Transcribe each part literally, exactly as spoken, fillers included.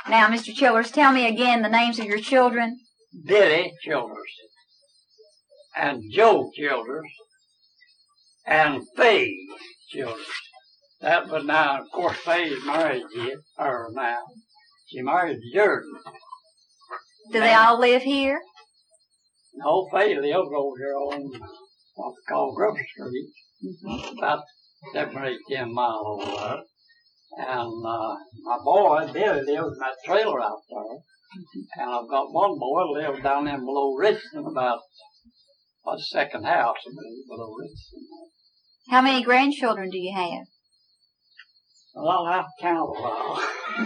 Now, Mister Childers, tell me again the names of your children. Billy Childers, and Joe Childers, and Faye Childers. That was now, of course, Faye's married yet, or now. She married Jordan. Do they all live here? No, Faye lives over here on what's called Grove Street, mm-hmm. about seven or eight, ten miles over there. And uh, my boy, Billy, lives in that trailer out there. Mm-hmm. And I've got one boy who lives down there below Richmond, about a second house below Richmond. How many grandchildren do you have? Well, I'll have to count a while.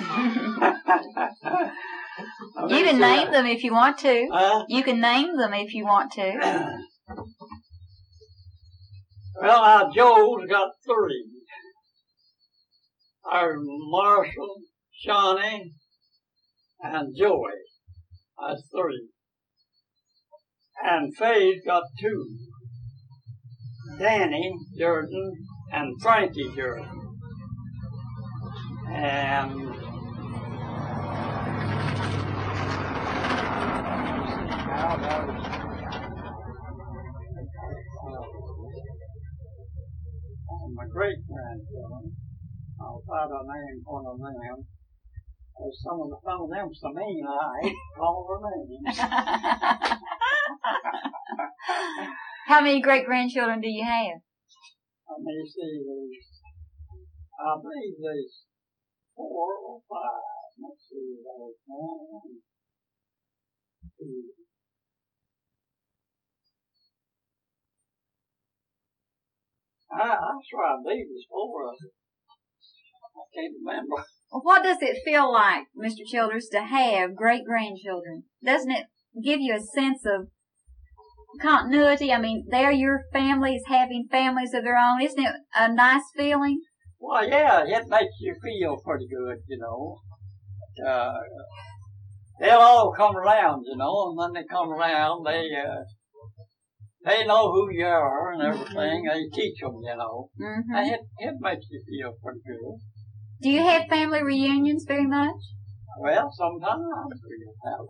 You can name them if you want to. Uh, you can name them if you want to. Well, now, Joe's got three. Our Marshall, Shawnee, and Joey. That's three. And Faye's got two. Danny Jordan and Frankie Jordan. And now there's uh, my great grandchildren. I'll try to name one of them. There's some of the some of them so mean I ain't call their names. How many great grandchildren do you have? Let me see. There's, I believe there's four or five. Let's see. There's one, two. I, I'm sure I believe there's four of them. I can't remember. What does it feel like, Mister Childers, to have great grandchildren? Doesn't it give you a sense of continuity? I mean, they're your families having families of their own. Isn't it a nice feeling? Well, yeah, it makes you feel pretty good, you know. Uh, they'll all come around, you know, and when they come around, they uh, they know who you are and everything. Mm-hmm. They teach them, you know. Mm-hmm. And it, it makes you feel pretty good. Do you have family reunions very much? Well, sometimes we have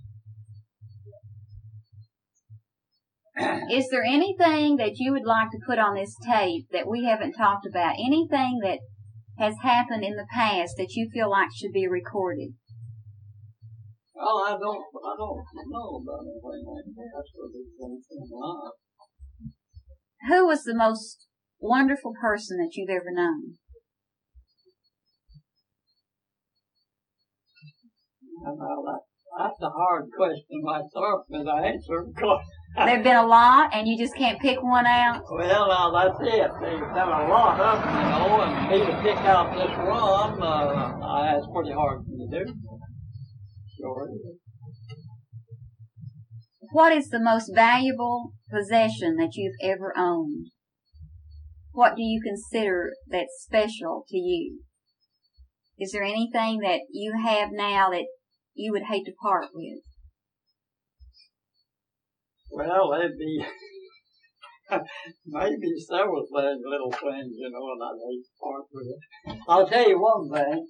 that. Is there anything that you would like to put on this tape that we haven't talked about? Anything that has happened in the past that you feel like should be recorded? Well, I don't, I don't know about anything like that. Who was the most wonderful person that you've ever known? Well, that, that's a hard question myself to answer. There have been a lot, and you just can't pick one out? Well, now, that's it. There's been a lot of them, you know, and me to pick out this one, uh, that's pretty hard for me to do. Sure. What is the most valuable possession that you've ever owned? What do you consider that's special to you? Is there anything that you have now that you would hate to part with? Well, there'd be maybe several things, little things, you know, and I'd hate to part with it. I'll tell you one thing.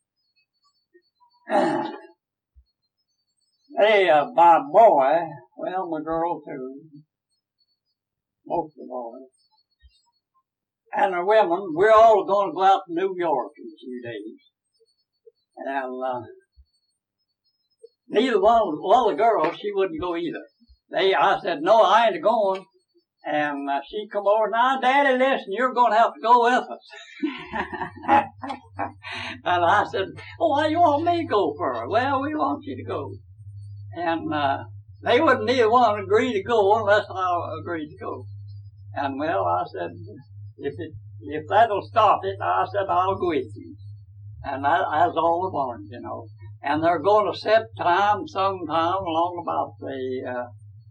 Hey, uh, my boy, well, my girl too, most of the boys, and the women, we're all going to go out to New York in a few days. And uh, neither one of well, the girls, she wouldn't go either. They, I said, no, I ain't going. And uh, she come over, now, Daddy, listen, you're going to have to go with us. And I said, oh, why you want me to go for? Well, we want you to go. And uh, they wouldn't neither one agree to go unless I agreed to go. And well, I said, if it, if that'll stop it, I said, I'll go with you. And that, that's all the ones, you know. And they're going to set time sometime along about the uh,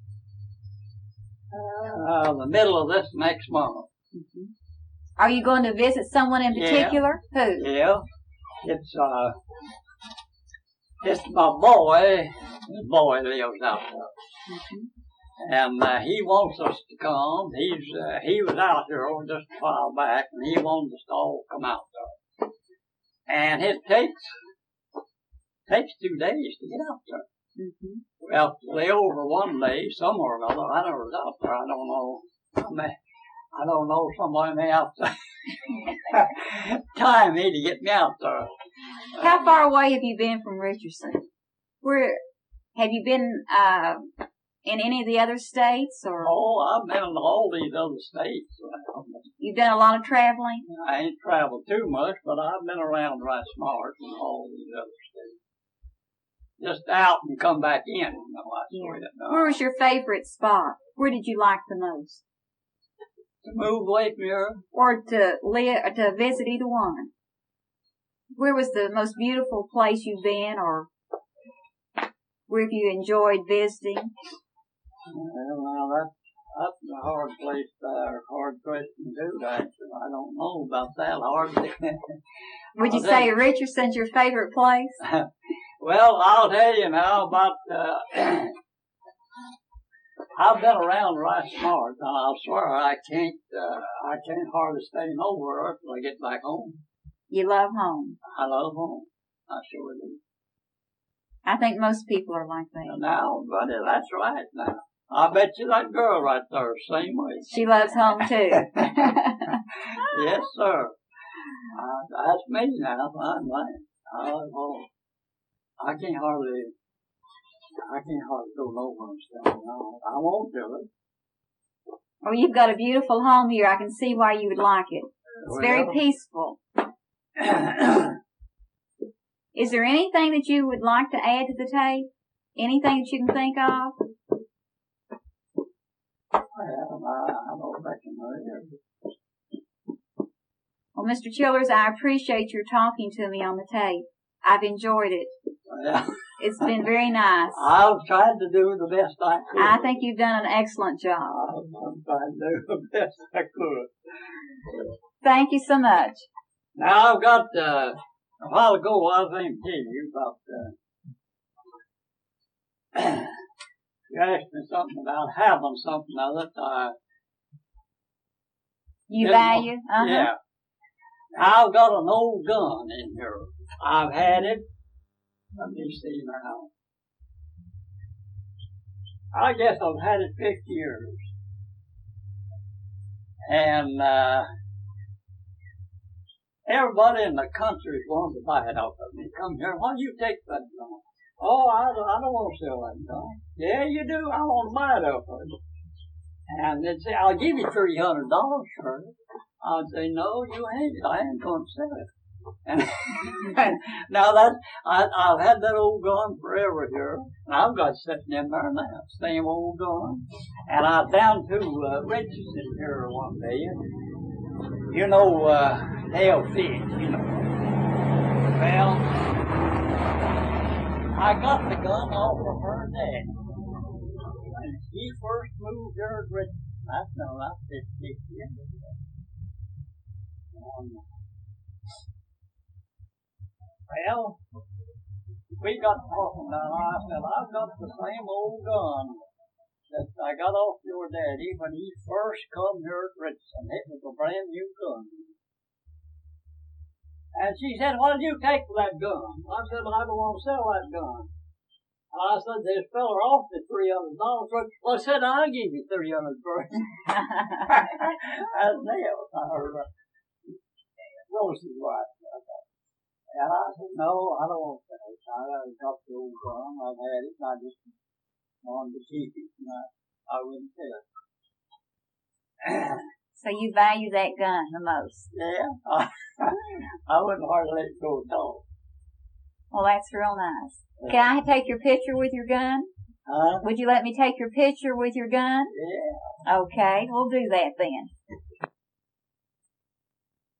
uh, the middle of this next month. Mm-hmm. Are you going to visit someone in particular? Yeah. Who? Yeah. It's uh, it's my boy. The boy lives out there. Mm-hmm. And uh, he wants us to come. He's uh, he was out here just a while back, and he wanted us to all come out there. And it takes takes two days to get out there. Mm-hmm. Well, lay over one day, somewhere or another. I never was out there. I don't know. I mean, I don't know somebody may have to time me to get me out there. How far away have you been from Richardson? Where have you been? Uh, in any of the other states, or? Oh, I've been in all these other states. You've done a lot of traveling? I ain't traveled too much, but I've been around right smart in all these other states. Just out and come back in. You know, that's Yeah. the way that Where was your favorite spot? Where did you like the most? To move away from here? Or to live, or to visit, either one? Where was the most beautiful place you've been, or where have you enjoyed visiting? Well, now that's, that's a hard place, uh, hard question to answer. I don't know about that hardly. Would you say Richardson's your favorite place? Well, I'll tell you now about, uh, I've been around right smart, and I'll swear I can't, uh, I can't hardly stay nowhere till I get back home. You love home. I love home. I sure do. I think most people are like that. Now, buddy, that's right now. I bet you that girl right there, same way. She loves home too. Yes, sir. Uh, that's me now. I'm right. I love home. I can't hardly, I can't hardly go nowhere and stay. No, I won't do it. Well, you've got a beautiful home here. I can see why you would like it. It's Well, very peaceful. Is there anything that you would like to add to the tape? Anything that you can think of? Well, I, I don't reckon there is. Well, Mister Childers, I appreciate your talking to me on the tape. I've enjoyed it. Well, It's been very nice. I've tried to do the best I could. I think you've done an excellent job. I've, I'm trying to do the best I could. Thank you so much. Now I've got, uh, a while ago I was going to tell you about, uh, you asked me something about having something of it. Uh, You didn't value? want- Uh-huh. Yeah. I've got an old gun in here. I've had it. Let me see now. I guess I've had it fifty years. And, uh, everybody in the country is wanting to buy it off of me. Come here, why don't you take that gun? Oh, I don't, I don't want to sell that gun. Yeah, you do. I want to buy it off of you. And they'd say, I'll give you three hundred dollars for it. I'd say, no, you ain't. I ain't going to sell it. And, and now that, I, I've had that old gun forever here. And I've got sitting in there now, same old gun. And I was down to, uh, Richardson here one day. You know, uh, Dale Fitch, you know. Well, I got the gun off of her dad. When he first moved here at Richardson, that's no, that's fifty years ago. Um, well, we got talking about it. I said, I've got the same old gun that I got off your daddy when he first come here at Richardson. It was a brand new gun. And she said, what did you take for that gun? I said, well, I don't want to sell that gun. And I said, this fella offered three hundred dollars for it. Well, I said, I'll give you three hundred dollars for it. That's nails. I heard her. Rose's wife. And I said, no, I don't want to sell it. I got the old gun. I've had it. I just wanted to keep it. And I, I wouldn't sell it. So you value that gun the most? Yeah. I, I wouldn't hardly let it go at all. Well, that's real nice. Can I take your picture with your gun? Huh? Would you let me take your picture with your gun? Yeah. Okay, we'll do that then.